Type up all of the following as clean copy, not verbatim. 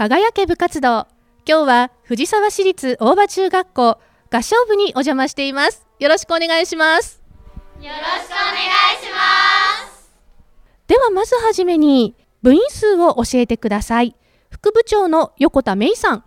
輝け部活動。今日は藤沢市立大場中学校合唱部にお邪魔しています。よろしくお願いします。 よろしくお願いします。 ではまずはじめに部員数を教えてください。副部長の横田芽衣さん。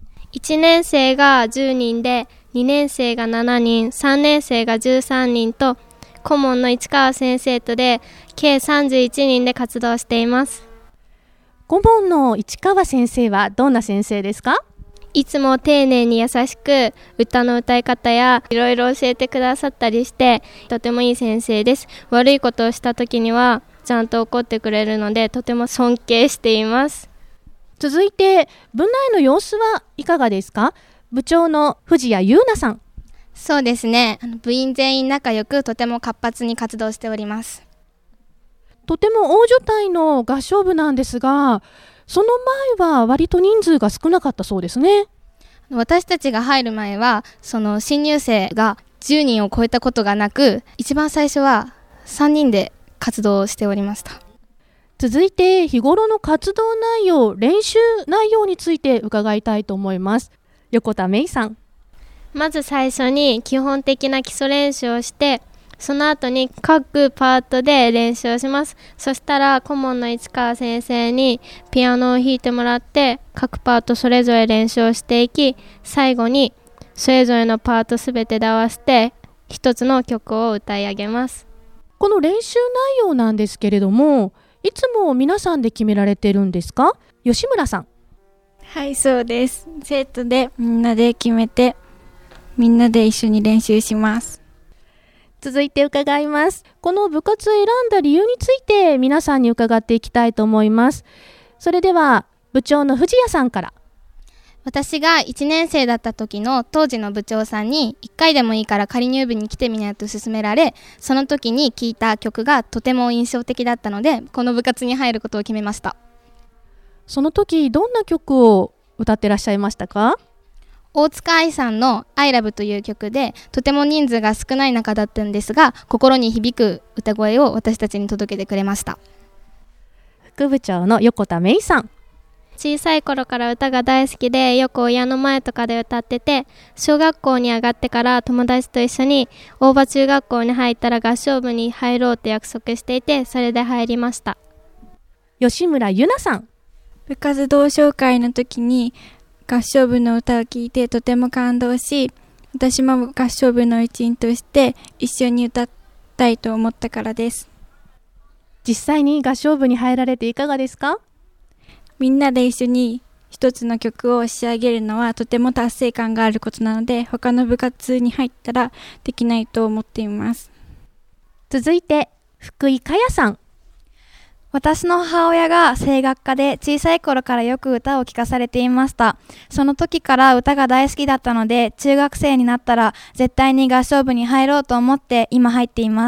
1年生が10人で、2年生が7人、3年生が13人と、顧問の市川先生とで計31人で活動しています。 顧問の市川先生はどんな先生ですか？ いつも丁寧に優しく歌の歌い方やいろいろ教えてくださったりして、とてもいい先生です。悪いことをした時にはちゃんと怒ってくれるので、とても尊敬しています。 続いて部内の様子はいかがですか？部長の藤谷優奈さん。 そうですね、部員全員仲良くとても活発に活動しております。 とても大所帯の合唱部なんですが、その前は割と人数が少なかったそうですね。 私たちが入る前はその新入生が10人を超えたことがなく、一番最初は3人で活動しておりました。 続いて日頃の活動内容、練習内容について伺いたいと思います。横田芽衣さん。 まず最初に基本的な基礎練習をして、その後に各パートで練習をします。そしたら顧問の市川先生にピアノを弾いてもらって、各パートそれぞれ練習をしていき、最後にそれぞれのパートすべてで合わせて一つの曲を歌い上げます。 この練習内容なんですけれども、いつも皆さんで決められてるんですか？吉村さん。 はい、そうです。生徒でみんなで決めて、みんなで一緒に練習します。 続いて伺います。この部活を選んだ理由について皆さんに伺っていきたいと思います。それでは部長の藤谷さんから。 私が1年生だった時の当時の部長さんに1回でもいいから仮入部に来てみないと勧められ、その時に聴いた曲がとても印象的だったので、この部活に入ることを決めました。 その時どんな曲を歌ってらっしゃいましたか？ 大塚愛さんの I love という曲で、とても人数が少ない中だったんですが、心に響く歌声を私たちに届けてくれました。 副部長の横田芽衣さん。 小さい頃から歌が大好きで、よく親の前とかで歌ってて、小学校に上がってから友達と一緒に大場中学校に入ったら合唱部に入ろうって約束していて、それで入りました。 吉村優奈さん。 部活動紹介の時に合唱部の歌を聴いてとても感動し、私も合唱部の一員として一緒に歌いたいと思ったからです。 実際に合唱部に入られていかがですか？ みんなで一緒に一つの曲を仕上げるのはとても達成感があることなので、他の部活に入ったらできないと思っています。 続いて福井香也さん。 私の母親が声楽家で、小さい頃からよく歌を聴かされていました。その時から歌が大好きだったので、中学生になったら絶対に合唱部に入ろうと思って今入っています。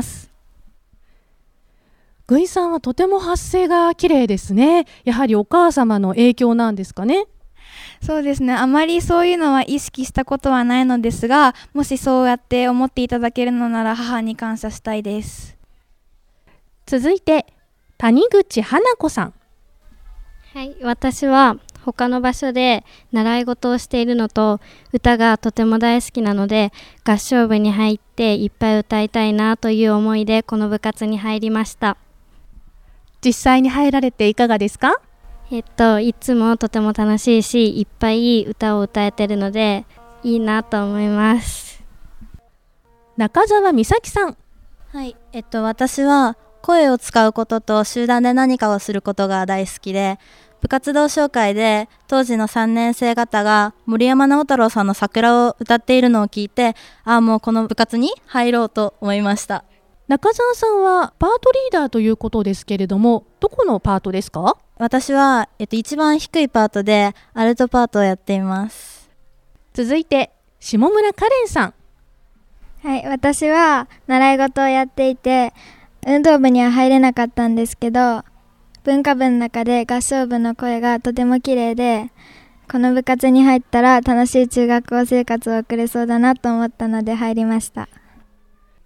ぐいさんはとても発声が綺麗ですね。やはりお母様の影響なんですかね？ そうですね、あまりそういうのは意識したことはないのですが、もしそうやって思っていただけるのなら母に感謝したいです。 続いて谷口花子さん。 はい、私は他の場所で習い事をしているのと、歌がとても大好きなので、合唱部に入っていっぱい歌いたいなという思いでこの部活に入りました。 実際に入られていかがですか？ いつもとても楽しいし、いっぱい歌を歌えてるのでいいなと思います。 中澤美咲さん。 はい、私は声を使うことと集団で何かをすることが大好きで、部活動紹介で当時の3年生方が森山直太朗さんの桜を歌っているのを聞いて、もうこの部活に入ろうと思いました。 中澤さんはパートリーダーということですけれども、どこのパートですか？ 私は、一番低いパートでアルトパートをやっています。 続いて下村カレンさん。 はい、私は習い事をやっていて、運動部には入れなかったんですけど、文化部の中で合唱部の声がとても綺麗で、この部活に入ったら楽しい中学校生活を送れそうだなと思ったので入りました。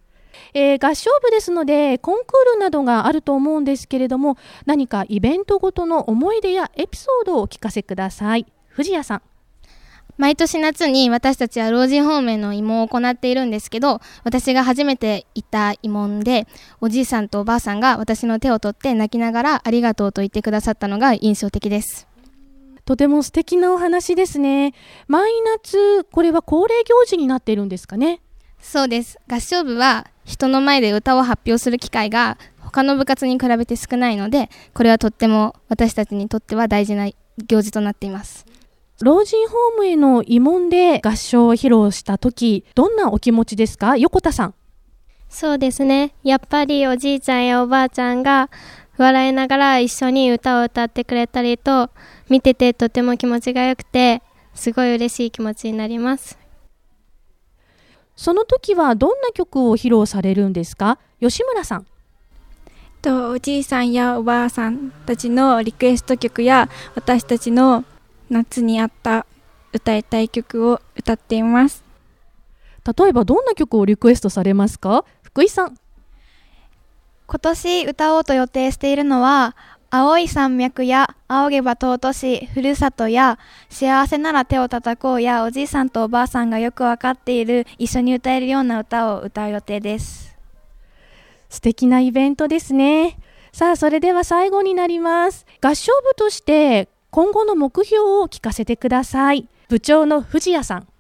合唱部ですのでコンクールなどがあると思うんですけれども、何かイベントごとの思い出やエピソードをお聞かせください。藤谷さん。 毎年夏に私たちは老人ホームへの慰問を行っているんですけど、私が初めて行った慰問で、おじいさんとおばあさんが私の手を取って泣きながらありがとうと言ってくださったのが印象的です。 とても素敵なお話ですね。毎夏、これは恒例行事になっているんですかね。 そうです。合唱部は人の前で歌を発表する機会が他の部活に比べて少ないので、これはとっても私たちにとっては大事な行事となっています。 老人ホームへの慰問で合唱を披露したとき、どんなお気持ちですか、横田さん。 そうですね。やっぱりおじいちゃんやおばあちゃんが笑いながら一緒に歌を歌ってくれたりと、見ててとても気持ちが良くて、すごい嬉しい気持ちになります。 その時はどんな曲を披露されるんですか、吉村さん。 おじいさんやおばあさんたちのリクエスト曲や私たちの夏にあった歌いたい曲を歌っています。 例えばどんな曲をリクエストされますか、福井さん。 今年歌おうと予定しているのは、青い山脈や仰げば尊しふるさとや幸せなら手を叩こうや、おじいさんとおばあさんがよくわかっている一緒に歌えるような歌を歌う予定です。 素敵なイベントですね。さあ、それでは最後になります。合唱部として今後の目標を聞かせてください。部長の藤谷さん。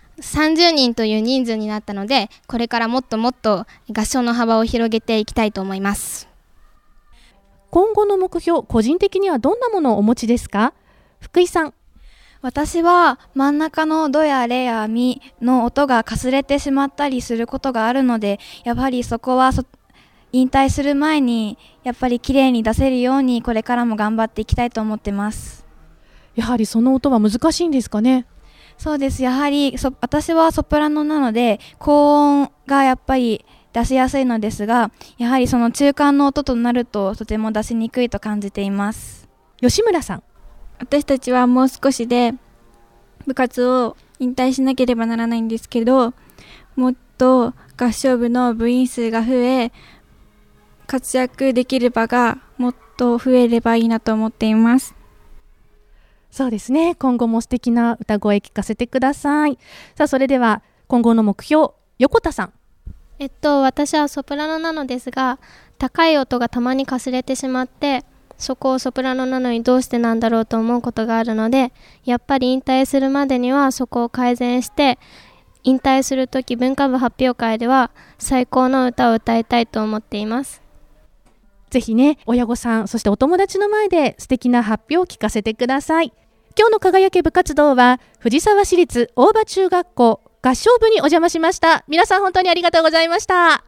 30人という人数になったので、これからもっともっと合唱の幅を広げていきたいと思います。 今後の目標、個人的にはどんなものをお持ちですか、福井さん。 私は真ん中のドやレやミの音がかすれてしまったりすることがあるので、やはりそこは引退する前にやっぱり綺麗に出せるようにこれからも頑張っていきたいと思ってます。 やはりその音は難しいんですかね。 そうです。やはり私はソプラノなので高音がやっぱり出しやすいのですが、やはりその中間の音となるととても出しにくいと感じています。 吉村さん。 私たちはもう少しで部活を引退しなければならないんですけど、もっと合唱部の部員数が増え、活躍できる場がもっと増えればいいなと思っています。 そうですね。今後も素敵な歌声聞かせてください。さあ、それでは今後の目標、横田さん。 私はソプラノなのですが、高い音がたまにかすれてしまって、そこをソプラノなのにどうしてなんだろうと思うことがあるので、やっぱり引退するまでにはそこを改善して、引退するとき文化部発表会では最高の歌を歌いたいと思っています。 ぜひね、親御さん、そしてお友達の前で素敵な発表を聞かせてください。今日の輝け部活動は藤沢市立大場中学校合唱部にお邪魔しました。皆さん本当にありがとうございました。